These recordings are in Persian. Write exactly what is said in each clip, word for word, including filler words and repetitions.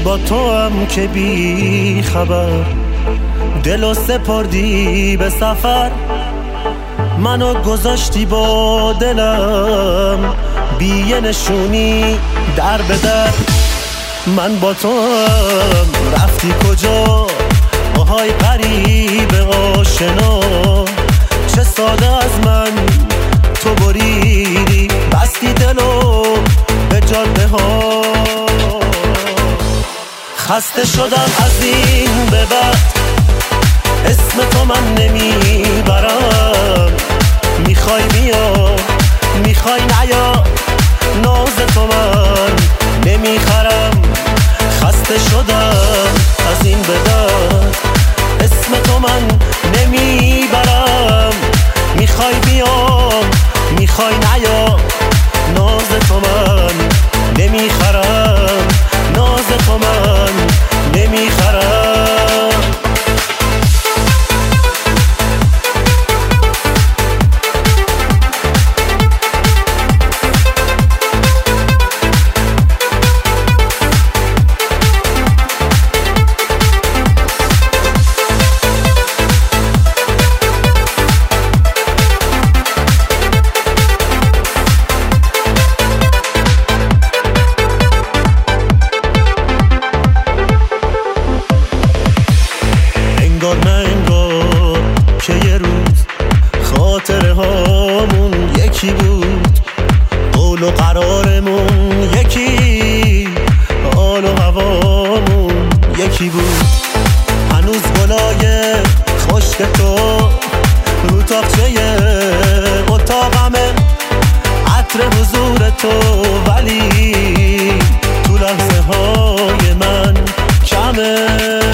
با تو هم که بی خبر دلو سپردی به سفر، منو گذاشتی با دلم بی یه نشونی در به در. من با تو هم رفتی کجا آهای غریب آشنا، چه ساده از من تو بریدی بستی دلو به جاده ها. خسته شدم از این به بعد اسم تو من نمیبرم، میخوای بیا میخوای نیا ناز تو من نمیخرم. خسته شدم از این به بعد اسم تو من نمیبرم، میخوای بیا میخوای نیا ناز تو من نمیخرم، ناز تو من نمیخرم. انگار نه انگار که یه روز خاطره هامون یکی بود، قول و قرارمون یکی، حال و هوامون یکی بود. هنوز گلای خشک تو رو تاقچه اتاقمه، عطر حضور تو ولی تو لحظه های من کمه.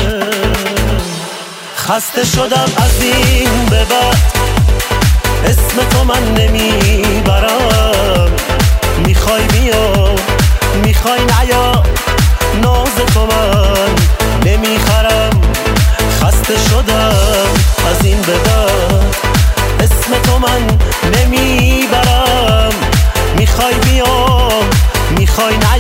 خسته شدم از این به بعد اسم تو من نمیبرم، میخوای بیا میخوای نیا ناز تو من نمیخرم. خسته شدم از این به بعد اسم تو من نمیبرم، میخوای بیا میخوای نیا